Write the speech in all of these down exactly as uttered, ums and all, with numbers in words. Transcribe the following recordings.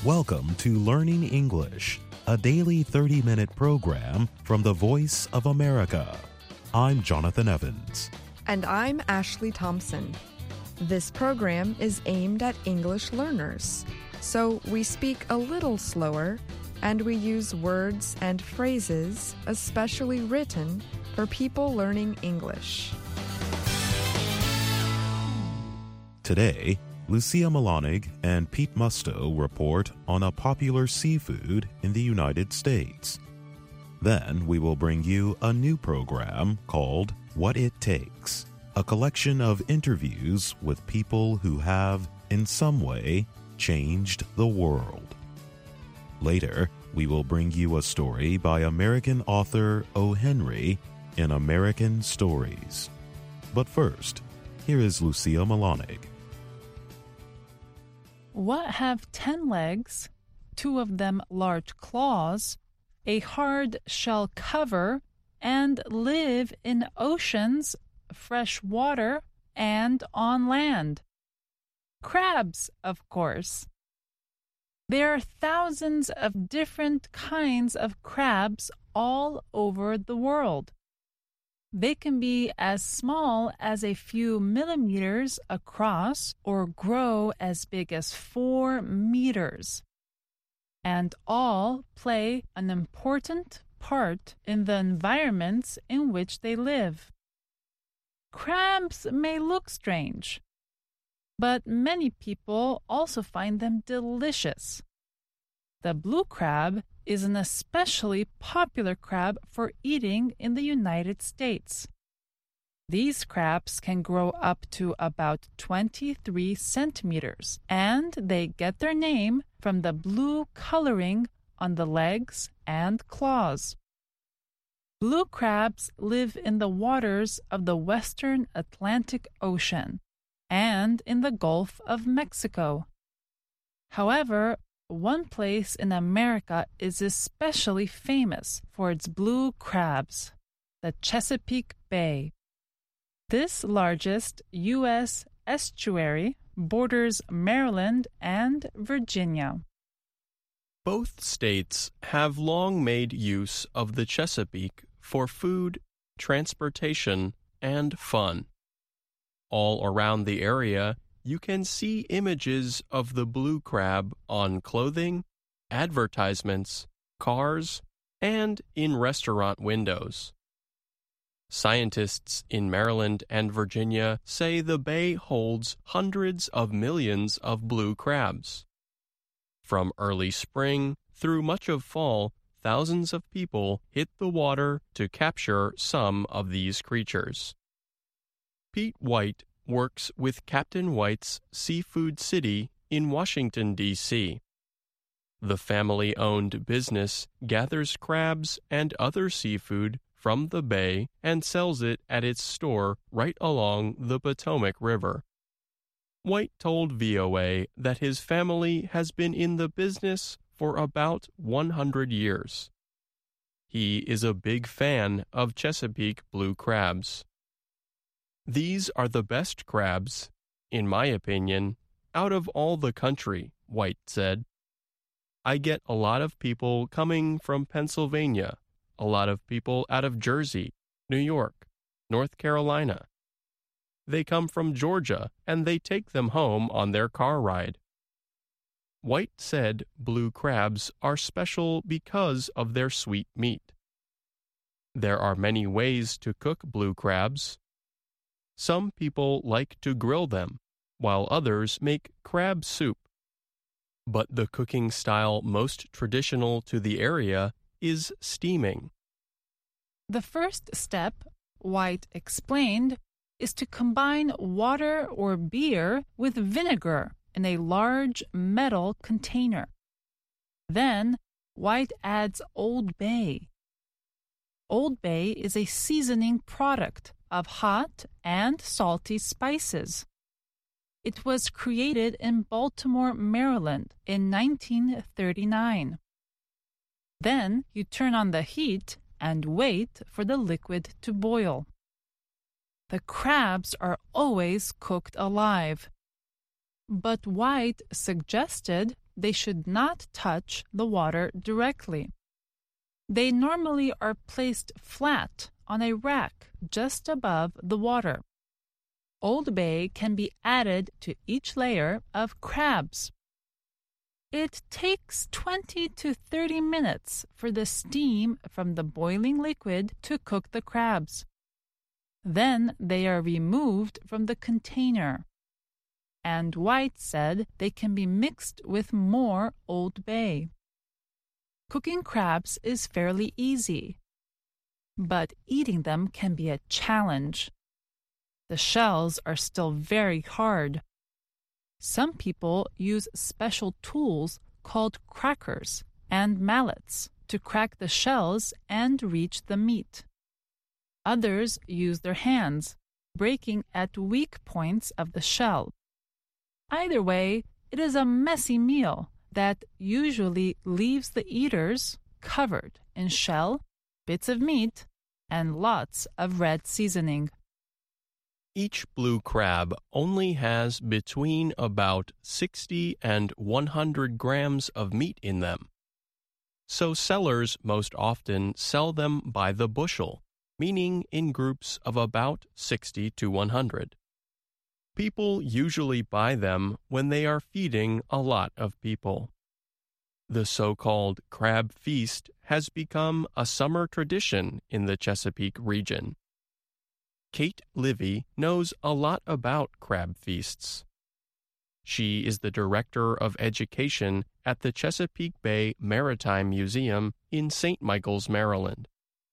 Welcome to Learning English, a daily thirty-minute program from the Voice of America. I'm Jonathan Evans. And I'm Ashley Thompson. This program is aimed at English learners, so we speak a little slower and we use words and phrases especially written for people learning English. Today, Lucia Malonig and Pete Musto report on a popular seafood in the United States. Then we will bring you a new program called What It Takes, a collection of interviews with people who have, in some way, changed the world. Later, we will bring you a story by American author O. Henry in American Stories. But first, here is Lucia Malonig. What have ten legs, two of them large claws, a hard shell cover, and live in oceans, fresh water, and on land? Crabs, of course. There are thousands of different kinds of crabs all over the world. They can be as small as a few millimeters across or grow as big as four meters. And all play an important part in the environments in which they live. Crabs may look strange, but many people also find them delicious. The blue crab is an especially popular crab for eating in the United States. These crabs can grow up to about twenty-three centimeters, and they get their name from the blue coloring on the legs and claws. Blue crabs live in the waters of the western Atlantic Ocean and in the Gulf of Mexico. However, one place in America is especially famous for its blue crabs, the Chesapeake Bay. This largest U S estuary borders Maryland and Virginia. Both states have long made use of the Chesapeake for food, transportation, and fun. All around the area, you can see images of the blue crab on clothing, advertisements, cars, and in restaurant windows. Scientists in Maryland and Virginia say the bay holds hundreds of millions of blue crabs. From early spring through much of fall, thousands of people hit the water to capture some of these creatures. Pete White works with Captain White's Seafood City in Washington, D C The family-owned business gathers crabs and other seafood from the bay and sells it at its store right along the Potomac River. White told V O A that his family has been in the business for about one hundred years. He is a big fan of Chesapeake blue crabs. These are the best crabs, in my opinion, out of all the country, White said. I get a lot of people coming from Pennsylvania, a lot of people out of Jersey, New York, North Carolina. They come from Georgia, and they take them home on their car ride. White said blue crabs are special because of their sweet meat. There are many ways to cook blue crabs. Some people like to grill them, while others make crab soup. But the cooking style most traditional to the area is steaming. The first step, White explained, is to combine water or beer with vinegar in a large metal container. Then, White adds Old Bay. Old Bay is a seasoning product of hot and salty spices. It was created in Baltimore, Maryland in nineteen thirty-nine. Then you turn on the heat and wait for the liquid to boil. The crabs are always cooked alive. But White suggested they should not touch the water directly. They normally are placed flat on a rack just above the water. Old Bay can be added to each layer of crabs. It takes twenty to thirty minutes for the steam from the boiling liquid to cook the crabs. Then they are removed from the container. And White said they can be mixed with more Old Bay. Cooking crabs is fairly easy, but eating them can be a challenge. The shells are still very hard. Some people use special tools called crackers and mallets to crack the shells and reach the meat. Others use their hands, breaking at weak points of the shell. Either way, it is a messy meal that usually leaves the eaters covered in shell, bits of meat, and lots of red seasoning. Each blue crab only has between about sixty and one hundred grams of meat in them. So sellers most often sell them by the bushel, meaning in groups of about sixty to one hundred. People usually buy them when they are feeding a lot of people. The so-called crab feast has become a summer tradition in the Chesapeake region. Kate Livy knows a lot about crab feasts. She is the Director of Education at the Chesapeake Bay Maritime Museum in Saint Michaels, Maryland.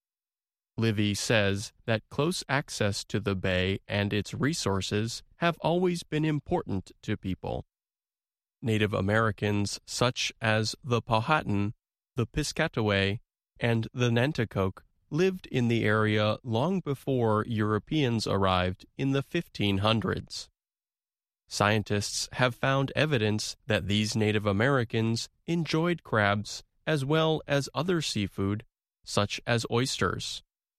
Livy says that close access to the bay and its resources have always been important to people. Native Americans such as the Powhatan, the Piscataway, and the Nanticoke lived in the area long before Europeans arrived in the fifteen hundreds. Scientists have found evidence that these Native Americans enjoyed crabs as well as other seafood, such as oysters.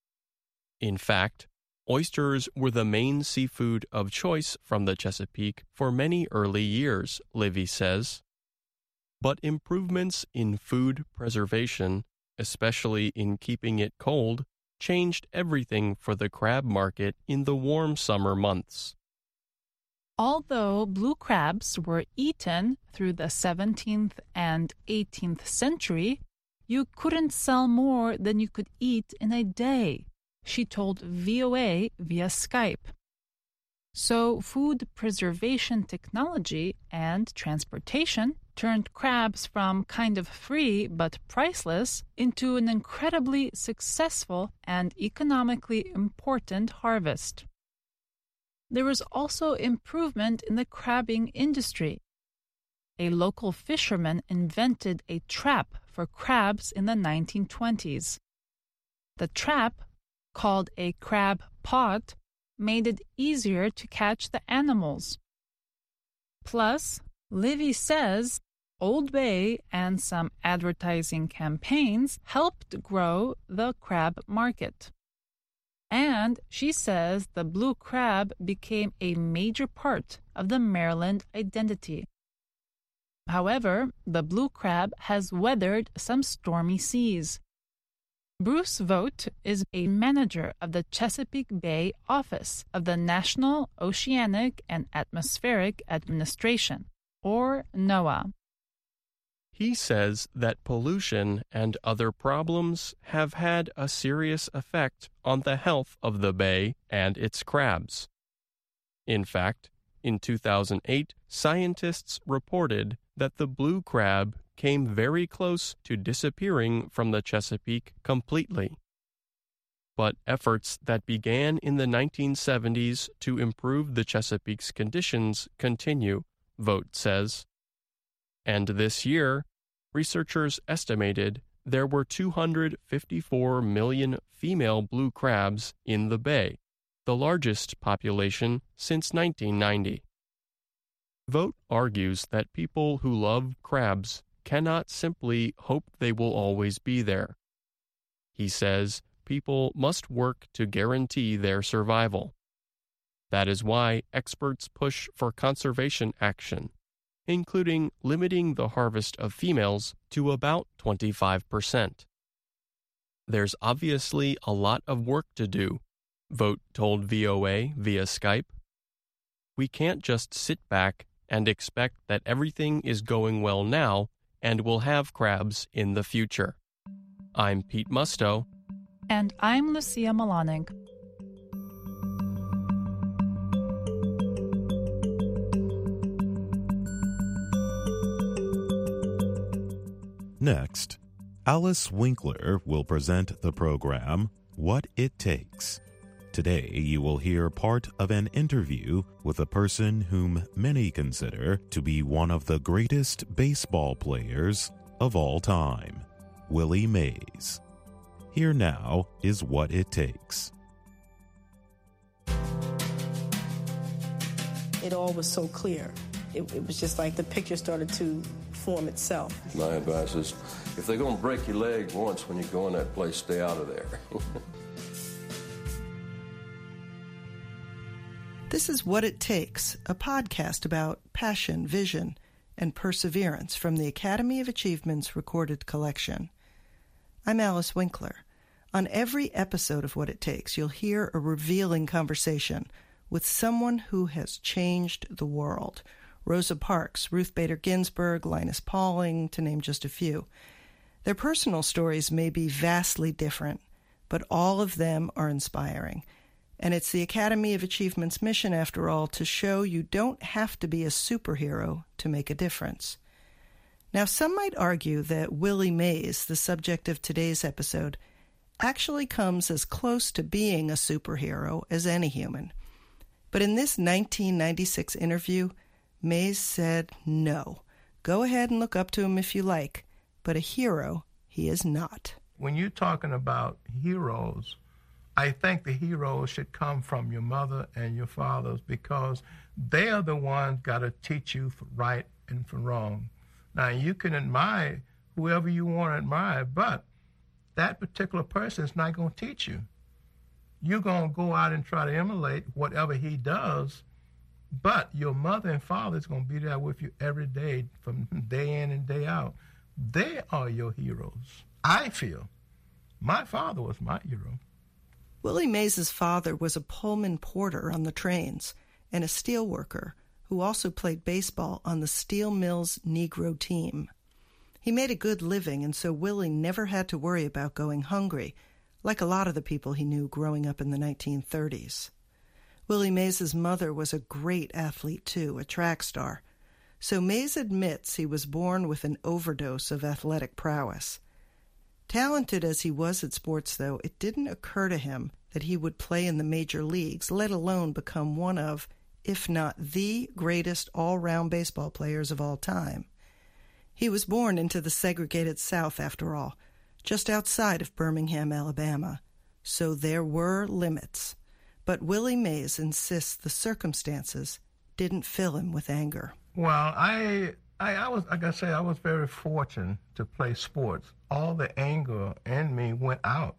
In fact, oysters were the main seafood of choice from the Chesapeake for many early years, Livy says. But improvements in food preservation, especially in keeping it cold, changed everything for the crab market in the warm summer months. Although blue crabs were eaten through the seventeenth and eighteenth century, you couldn't sell more than you could eat in a day, she told V O A via Skype. So food preservation technology and transportation turned crabs from kind of free but priceless into an incredibly successful and economically important harvest. There was also improvement in the crabbing industry. A local fisherman invented a trap for crabs in the nineteen twenties. The trap, called a crab pot, made it easier to catch the animals. Plus, Livy says Old Bay and some advertising campaigns helped grow the crab market. And she says the blue crab became a major part of the Maryland identity. However, the blue crab has weathered some stormy seas. Bruce Vogt is a manager of the Chesapeake Bay office of the National Oceanic and Atmospheric Administration, or NOAA. He says that pollution and other problems have had a serious effect on the health of the bay and its crabs. In fact, in two thousand eight, scientists reported that the blue crab came very close to disappearing from the Chesapeake completely. But efforts that began in the nineteen seventies to improve the Chesapeake's conditions continue, Vogt says. And this year, researchers estimated there were two hundred fifty-four million female blue crabs in the bay, the largest population since nineteen ninety. Vogt argues that people who love crabs cannot simply hope they will always be there. He says people must work to guarantee their survival. That is why experts push for conservation action, including limiting the harvest of females to about twenty-five percent. There's obviously a lot of work to do, Vogt told V O A via Skype. We can't just sit back and expect that everything is going well now and we'll have crabs in the future. I'm Pete Musto. And I'm Lucia Malonig. Next, Alice Winkler will present the program What It Takes. Today, you will hear part of an interview with a person whom many consider to be one of the greatest baseball players of all time, Willie Mays. Here now is What It Takes. It all was so clear. It, it was just like the picture started to form itself. My advice is, if they're going to break your leg once when you go in that place, stay out of there. This is What It Takes, a podcast about passion, vision, and perseverance from the Academy of Achievement's recorded collection. I'm Alice Winkler. On every episode of What It Takes, you'll hear a revealing conversation with someone who has changed the world. Rosa Parks, Ruth Bader Ginsburg, Linus Pauling, to name just a few. Their personal stories may be vastly different, but all of them are inspiring. And it's the Academy of Achievement's mission, after all, to show you don't have to be a superhero to make a difference. Now, some might argue that Willie Mays, the subject of today's episode, actually comes as close to being a superhero as any human. But in this nineteen ninety-six interview, Mays said no. Go ahead and look up to him if you like, but a hero he is not. When you're talking about heroes, I think the heroes should come from your mother and your fathers, because they are the ones got to teach you for right and for wrong. Now, you can admire whoever you want to admire, but that particular person is not going to teach you. You're going to go out and try to emulate whatever he does, but your mother and father is going to be there with you every day from day in and day out. They are your heroes. I feel my father was my hero. Willie Mays' father was a Pullman porter on the trains and a steel worker who also played baseball on the Steel Mills Negro team. He made a good living, and so Willie never had to worry about going hungry, like a lot of the people he knew growing up in the nineteen thirties. Willie Mays' mother was a great athlete, too, a track star. So Mays admits he was born with an overdose of athletic prowess. Talented as he was at sports, though, it didn't occur to him that he would play in the major leagues, let alone become one of, if not the greatest all-round baseball players of all time. He was born into the segregated South, after all, just outside of Birmingham, Alabama. So there were limits. But Willie Mays insists the circumstances didn't fill him with anger. Well, I, I, I was, like I say, I was very fortunate to play sports. All the anger in me went out.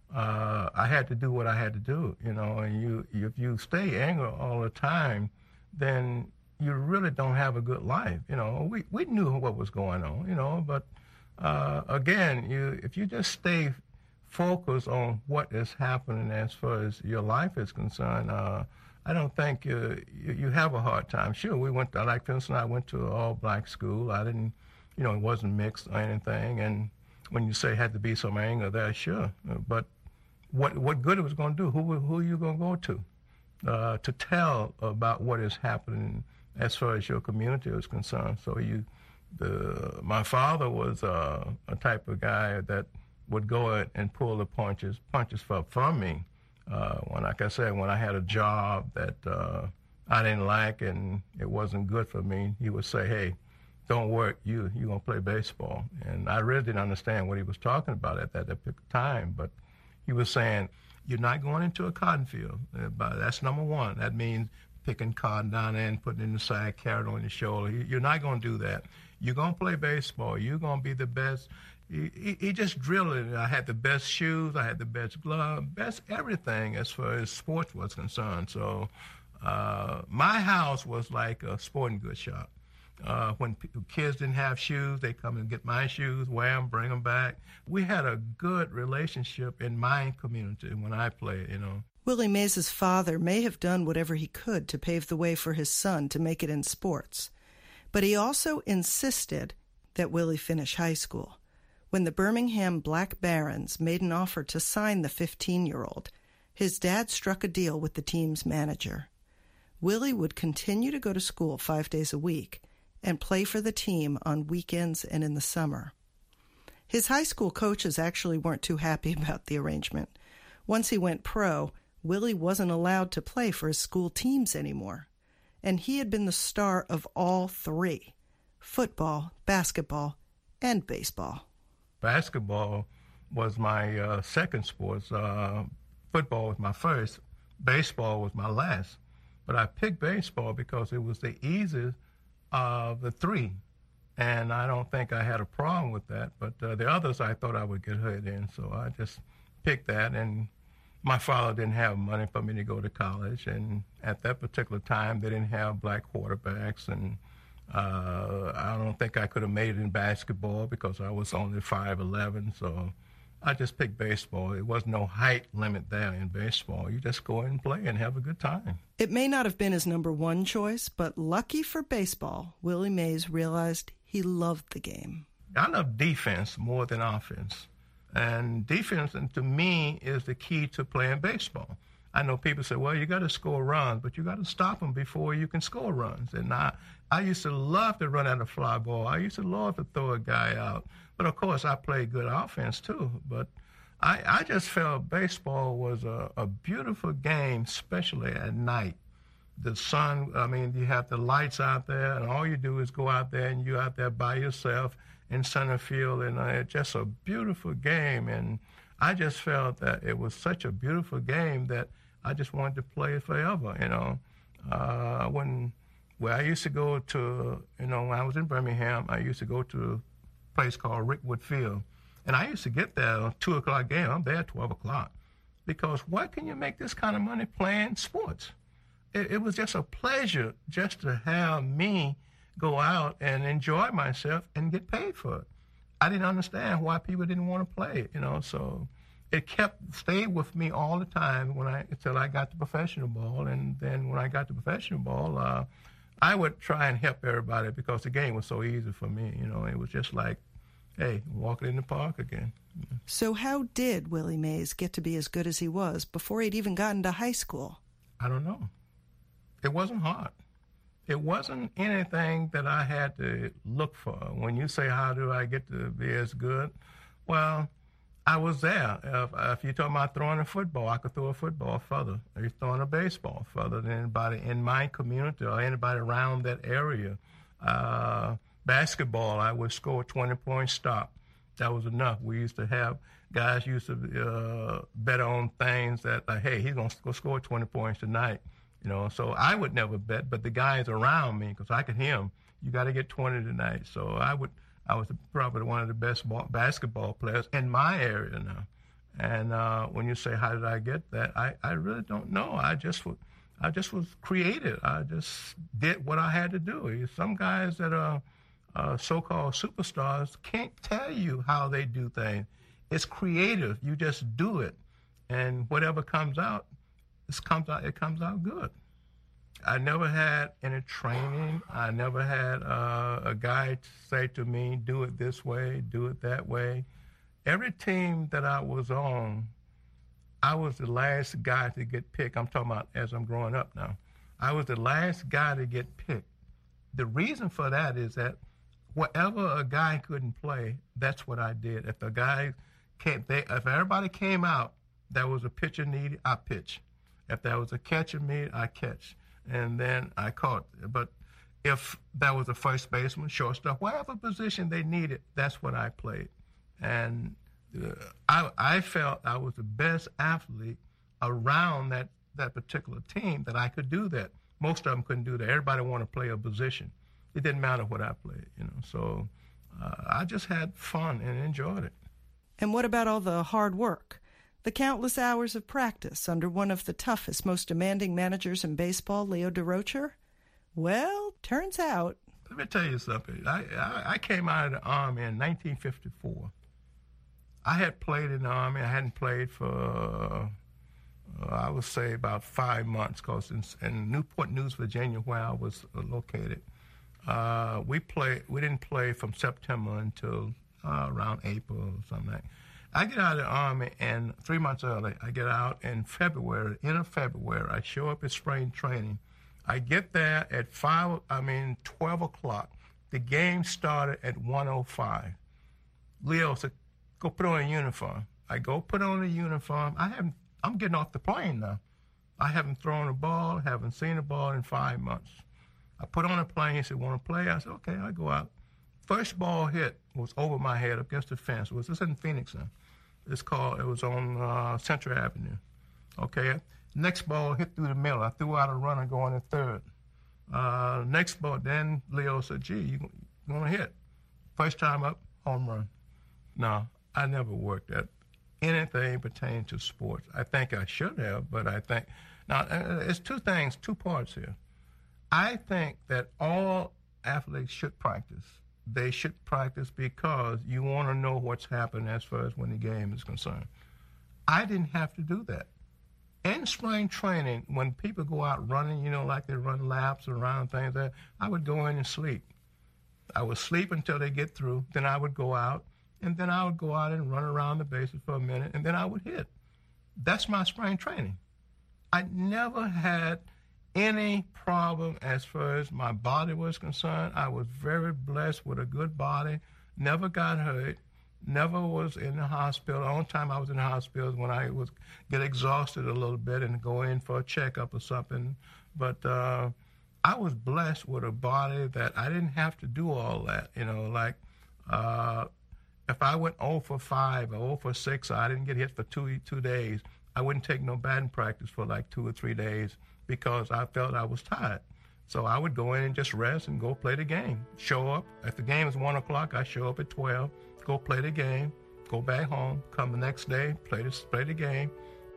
Uh, I had to do what I had to do, you know, and you, if you stay angry all the time, then you really don't have a good life. You know, we, we knew what was going on, you know, but uh, again, you, if you just stay focused on what is happening as far as your life is concerned, uh, I don't think uh, you, you have a hard time. Sure, we went, to, like Vince and I went to an all-black school. I didn't, you know, it wasn't mixed or anything, and when you say had to be some anger there, sure, but what what good it was going to do? Who who are you going to go to uh, to tell about what is happening as far as your community is concerned? So you, the my father was uh, a type of guy that would go and pull the punches punches for from me. Uh, when, like I said, when I had a job that uh, I didn't like and it wasn't good for me, he would say, "Hey, don't work. You you gonna play baseball." And I really didn't understand what he was talking about at that, that time, but he was saying, "You're not going into a cotton field. But that's number one. That means picking cotton down there and putting it in the sack, carrying it on your shoulder. You're not going to do that. You're going to play baseball. You're going to be the best." He, he, he just drilled it. I had the best shoes. I had the best gloves, best everything as far as sports was concerned. So uh, my house was like a sporting goods shop. Uh, when p- kids didn't have shoes, they come and get my shoes, wear them, bring them back. We had a good relationship in my community when I played, you know. Willie Mays' father may have done whatever he could to pave the way for his son to make it in sports, but he also insisted that Willie finish high school. When the Birmingham Black Barons made an offer to sign the fifteen-year-old, his dad struck a deal with the team's manager. Willie would continue to go to school five days a week and play for the team on weekends and in the summer. His high school coaches actually weren't too happy about the arrangement. Once he went pro, Willie wasn't allowed to play for his school teams anymore, and he had been the star of all three: football, basketball, and baseball. Basketball was my uh, second sport. Uh, football was my first. Baseball was my last. But I picked baseball because it was the easiest of the three, and I don't think I had a problem with that. But uh, the others I thought I would get hurt in, so I just picked that. And my father didn't have money for me to go to college, and at that particular time they didn't have black quarterbacks, and uh, I don't think I could have made it in basketball because I was only five eleven, so I just picked baseball. There was no height limit there in baseball. You just go in and play and have a good time. It may not have been his number one choice, but lucky for baseball, Willie Mays realized he loved the game. I love defense more than offense. And defense, and to me, is the key to playing baseball. I know people say, well, you got to score runs, but you got to stop them before you can score runs. And I, I used to love to run out a fly ball. I used to love to throw a guy out. But, of course, I played good offense, too. But I, I just felt baseball was a, a beautiful game, especially at night. The sun, I mean, you have the lights out there, and all you do is go out there, and you're out there by yourself in center field, and uh, it's just a beautiful game. And I just felt that it was such a beautiful game that I just wanted to play it forever, you know. Uh, when, well, I used to go to, you know, when I was in Birmingham, I used to go to place called Rickwood Field. And I used to get there at two o'clock game. I'm there at twelve o'clock. Because why can you make this kind of money playing sports? It, it was just a pleasure just to have me go out and enjoy myself and get paid for it. I didn't understand why people didn't want to play it, you know, so it kept, stayed with me all the time when I, until I got to professional ball. And then when I got to professional ball, uh, I would try and help everybody because the game was so easy for me, you know. It was just like, hey, walking in the park again. So how did Willie Mays get to be as good as he was before he'd even gotten to high school? I don't know. It wasn't hard. It wasn't anything that I had to look for. When you say, how do I get to be as good? Well, I was there. If, if you're talking about throwing a football, I could throw a football further. If you're throwing a baseball further than anybody in my community or anybody around that area. Uh, basketball, I would score a twenty-point stop. That was enough. We used to have guys used to uh, bet on things that, like, hey, he's going to go score twenty points tonight. You know, so I would never bet, but the guys around me, because I could hear them, you got to get twenty tonight. So I would, I was probably one of the best ball, basketball players in my area now. And uh, when you say, how did I get that? I, I really don't know. I just was, I just was creative. I just did what I had to do. Some guys that are uh, so-called superstars can't tell you how they do things. It's creative. You just do it. And whatever comes out, It comes out. It comes out good. I never had any training. I never had uh, a guy say to me, "Do it this way, do it that way." Every team that I was on, I was the last guy to get picked. I'm talking about as I'm growing up now. I was the last guy to get picked. The reason for that is that whatever a guy couldn't play, that's what I did. If a guy can't, they, if everybody came out, there was a pitcher needed, I pitch. If there was a catcher needed, I catch. And then I caught. But if there was a first baseman, shortstop, whatever position they needed, that's what I played. And uh, I, I felt I was the best athlete around that, that particular team that I could do that. Most of them couldn't do that. Everybody wanted to play a position. It didn't matter what I played, you know. So uh, I just had fun and enjoyed it. And what about all the hard work? The countless hours of practice under one of the toughest, most demanding managers in baseball, Leo Durocher? Well, turns out... me tell you something. I, I, I came out of the Army in nineteen fifty-four. I had played in the Army. I hadn't played for, uh, I would say, about five months, because in, in Newport News, Virginia, where I was located, uh, we play. We didn't play from September until uh, around April or something like that. I get out of the Army, and three months early, I get out in February, end of February. I show up at spring training. I get there at five, I mean, twelve o'clock. The game started at one oh five. Leo said, go put on a uniform. I go put on a uniform. I haven't, I'm getting off the plane now. I haven't thrown a ball, haven't seen a ball in five months. I put on a plane. He said, want to play? I said, okay, I go out. First ball hit was over my head up against the fence. It was this in Phoenix now. It's called, it was on uh, Central Avenue. Okay. Next ball hit through the middle. I threw out a runner going to third. Uh, next ball, then Leo said, gee, you going to hit. First time up, home run. No, I never worked at anything pertaining to sports. I think I should have, but I think, now, it's two things, two parts here. I think that all athletes should practice. They should practice because you want to know what's happening as far as when the game is concerned. I didn't have to do that. In spring training, when people go out running, you know, like they run laps around things, like that, I would go in and sleep. I would sleep until they get through. Then I would go out, and then I would go out and run around the bases for a minute, and then I would hit. That's my spring training. I never had any problem as far as my body was concerned. I was very blessed with a good body, never got hurt, never was in the hospital. The only time I was in the hospital is when I was get exhausted a little bit and go in for a checkup or something. But uh, I was blessed with a body that I didn't have to do all that. You know, like uh, if I went oh for five or oh for six, or I didn't get hit for two two days, I wouldn't take no batting practice for like two or three days, because I felt I was tired. So I would go in and just rest and go play the game. Show up. If the game is one o'clock, I show up at twelve, go play the game, go back home, come the next day, play the, play the game.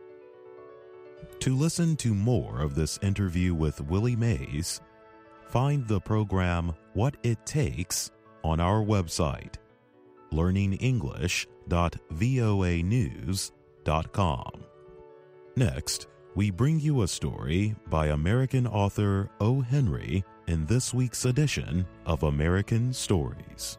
To listen to more of this interview with Willie Mays, find the program What It Takes on our website, learning english dot voa news dot com. Next, we bring you a story by American author O. Henry in this week's edition of American Stories.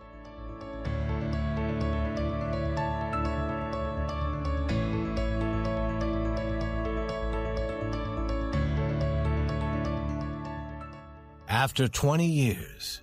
After twenty years,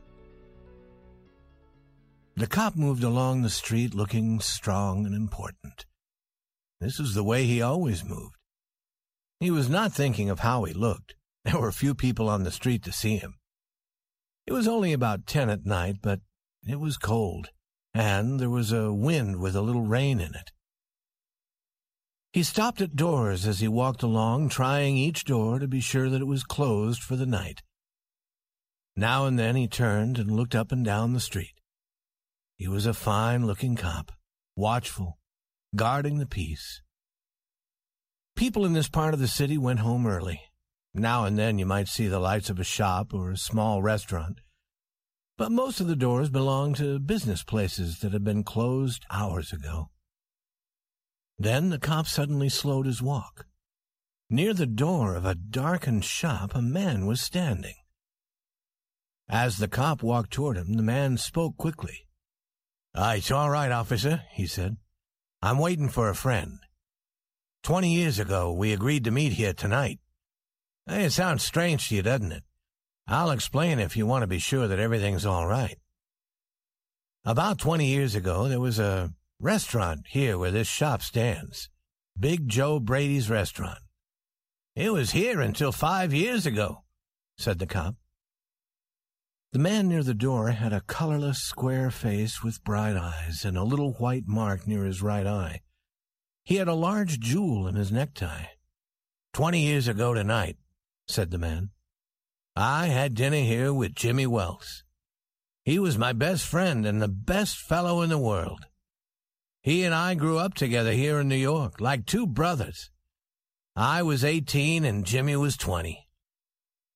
the cop moved along the street looking strong and important. This was the way he always moved. He was not thinking of how he looked. There were few people on the street to see him. It was only about ten at night, but it was cold, and there was a wind with a little rain in it. He stopped at doors as he walked along, trying each door to be sure that it was closed for the night. Now and then he turned and looked up and down the street. He was a fine-looking cop, watchful, guarding the peace. People in this part of the city went home early. Now and then you might see the lights of a shop or a small restaurant, but most of the doors belonged to business places that had been closed hours ago. Then the cop suddenly slowed his walk. Near the door of a darkened shop, a man was standing. As the cop walked toward him, the man spoke quickly. "Ah, it's all right, officer," he said. "I'm waiting for a friend. Twenty years ago, we agreed to meet here tonight. It sounds strange to you, doesn't it? I'll explain if you want to be sure that everything's all right. About twenty years ago, there was a restaurant here where this shop stands. Big Joe Brady's restaurant. It was here until five years ago," said the cop. The man near the door had a colorless, square face with bright eyes and a little white mark near his right eye. He had a large jewel in his necktie. Twenty years ago tonight," said the man, "I had dinner here with Jimmy Wells. He was my best friend and the best fellow in the world. He and I grew up together here in New York, like two brothers. I was eighteen and Jimmy was twenty.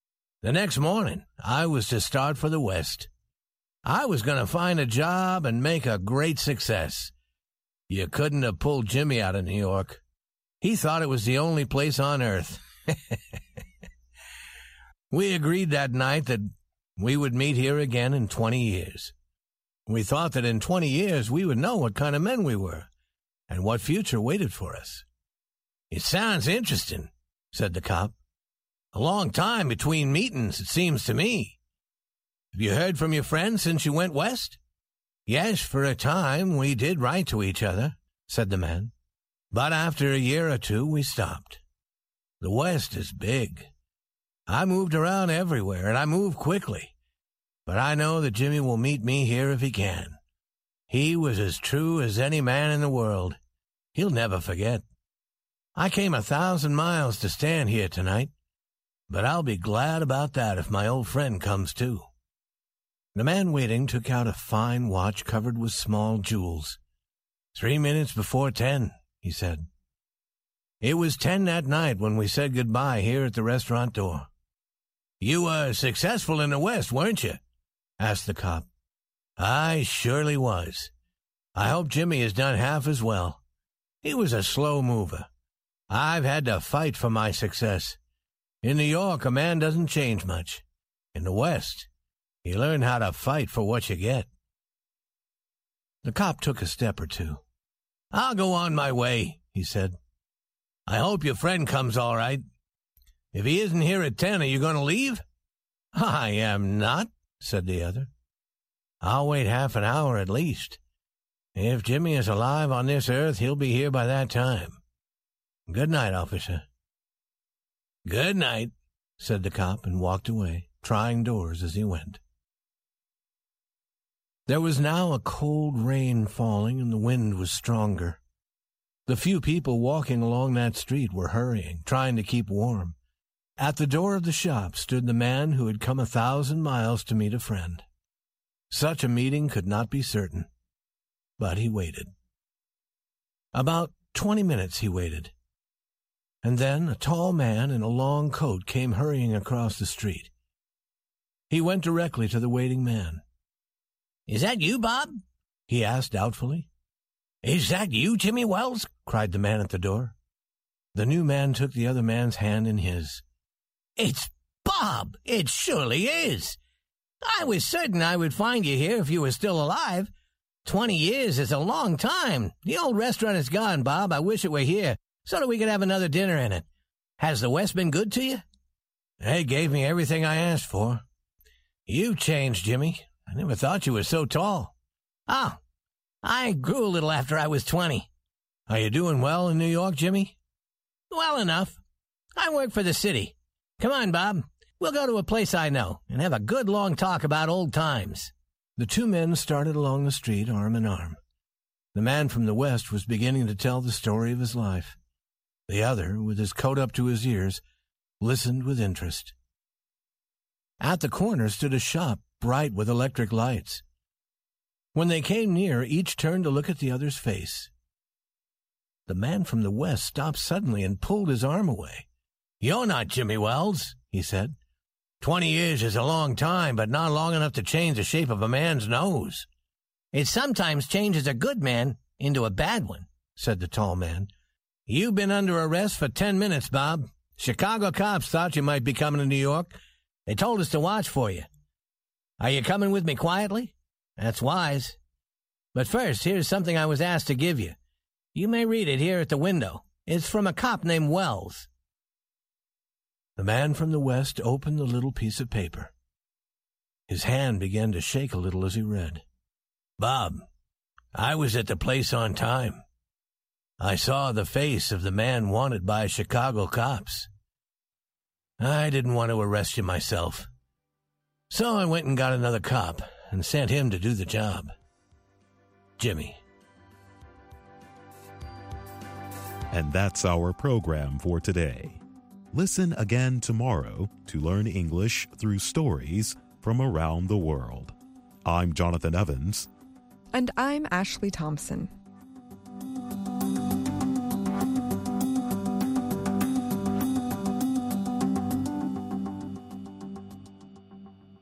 The next morning, I was to start for the West. I was going to find a job and make a great success. You couldn't have pulled Jimmy out of New York. He thought it was the only place on earth. We agreed that night that we would meet here again in twenty years. We thought that in twenty years we would know what kind of men we were and what future waited for us. It sounds interesting, said the cop. A long time between meetings, it seems to me. Have you heard from your friends since you went west? Yes, for a time we did write to each other, said the man. But after a year or two, we stopped. The West is big. I moved around everywhere, and I moved quickly. But I know that Jimmy will meet me here if he can. He was as true as any man in the world. He'll never forget. I came a thousand miles to stand here tonight, but I'll be glad about that if my old friend comes too. The man waiting took out a fine watch covered with small jewels. Three minutes before ten, he said. It was ten that night when we said goodbye here at the restaurant door. You were successful in the West, weren't you? Asked the cop. I surely was. I hope Jimmy has done half as well. He was a slow mover. I've had to fight for my success. In New York, a man doesn't change much. In the West, you learn how to fight for what you get. The cop took a step or two. I'll go on my way, he said. I hope your friend comes all right. If he isn't here at ten, are you going to leave? I am not, said the other. I'll wait half an hour at least. If Jimmy is alive on this earth, he'll be here by that time. Good night, officer. Good night, said the cop and walked away, trying doors as he went. There was now a cold rain falling and the wind was stronger. The few people walking along that street were hurrying, trying to keep warm. At the door of the shop stood the man who had come a thousand miles to meet a friend. Such a meeting could not be certain, but he waited. About twenty minutes he waited, and then a tall man in a long coat came hurrying across the street. He went directly to the waiting man. "Is that you, Bob?" he asked doubtfully. "Is that you, Jimmy Wells?" cried the man at the door. The new man took the other man's hand in his. "It's Bob! It surely is! I was certain I would find you here if you were still alive. Twenty years is a long time. The old restaurant is gone, Bob. I wish it were here, so that we could have another dinner in it. Has the West been good to you?" "They gave me everything I asked for." "You've changed, Jimmy. I never thought you were so tall." "Oh, I grew a little after I was twenty. Are you doing well in New York, Jimmy?" "Well enough. I work for the city. Come on, Bob. We'll go to a place I know and have a good long talk about old times." The two men started along the street arm in arm. The man from the West was beginning to tell the story of his life. The other, with his coat up to his ears, listened with interest. At the corner stood a shop bright with electric lights. When they came near, each turned to look at the other's face. The man from the West stopped suddenly and pulled his arm away. "You're not Jimmy Wells," he said. Twenty years is a long time, but not long enough to change the shape of a man's nose." "It sometimes changes a good man into a bad one," said the tall man. "You've been under arrest for ten minutes, Bob. Chicago cops thought you might be coming to New York. They told us to watch for you. Are you coming with me quietly? That's wise. But first, here's something I was asked to give you. You may read it here at the window. It's from a cop named Wells." The man from the West opened the little piece of paper. His hand began to shake a little as he read. "Bob, I was at the place on time. I saw the face of the man wanted by Chicago cops. I didn't want to arrest you myself, so I went and got another cop and sent him to do the job. Jimmy." And that's our program for today. Listen again tomorrow to learn English through stories from around the world. I'm Jonathan Evans. And I'm Ashley Thompson.